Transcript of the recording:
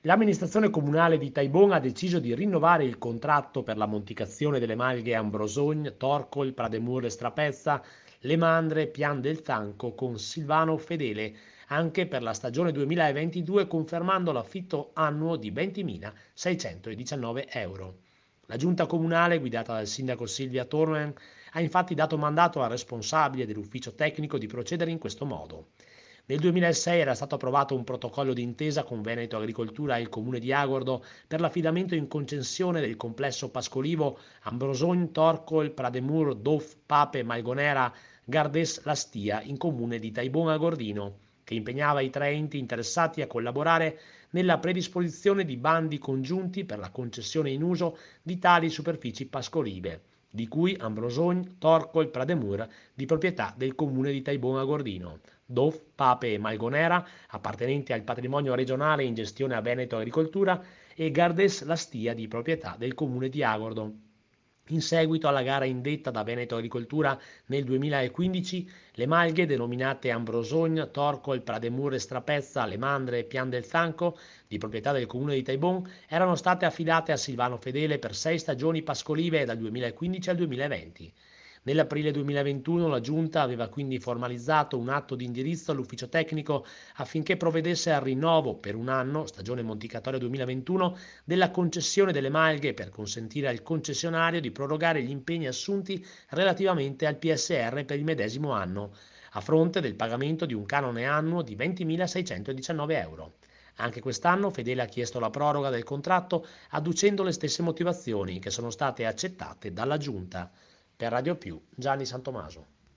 L'amministrazione comunale di Taibon ha deciso di rinnovare il contratto per la monticazione delle malghe Ambrosogn, Torcol, Prademur e Strapezza, Le Mandre, Pian del Tanco con Silvano Fedele, anche per la stagione 2022, confermando l'affitto annuo di 20.619 euro. La giunta comunale, guidata dal sindaco Silvia Tornen, ha infatti dato mandato al responsabile dell'ufficio tecnico di procedere in questo modo. Nel 2006 era stato approvato un protocollo d'intesa con Veneto Agricoltura e il comune di Agordo per l'affidamento in concessione del complesso pascolivo Ambrosogn, Torcol, Prademur, Dof, Pape, Malgonera, Gardes, La Stia in comune di Taibon Agordino, che impegnava i tre enti interessati a collaborare nella predisposizione di bandi congiunti per la concessione in uso di tali superfici pascolive, di cui Ambrosogn, Torcol, Prademur, di proprietà del comune di Taibon Agordino. Dof, Pape e Malgonera, appartenenti al patrimonio regionale in gestione a Veneto Agricoltura, e Gardes La Stia, di proprietà del comune di Agordo. In seguito alla gara indetta da Veneto Agricoltura nel 2015, le malghe denominate Ambrosogn, Torcol, Prademur e Strapezza, Le Mandre e Pian del Zanco, di proprietà del comune di Taibon, erano state affidate a Silvano Fedele per 6 stagioni pascolive dal 2015 al 2020. Nell'aprile 2021 la Giunta aveva quindi formalizzato un atto di indirizzo all'ufficio tecnico affinché provvedesse al rinnovo per un anno, stagione monticatoria 2021, della concessione delle malghe per consentire al concessionario di prorogare gli impegni assunti relativamente al PSR per il medesimo anno, a fronte del pagamento di un canone annuo di 20.619 euro. Anche quest'anno Fedele ha chiesto la proroga del contratto adducendo le stesse motivazioni che sono state accettate dalla Giunta. Per Radio Più, Gianni Santomaso.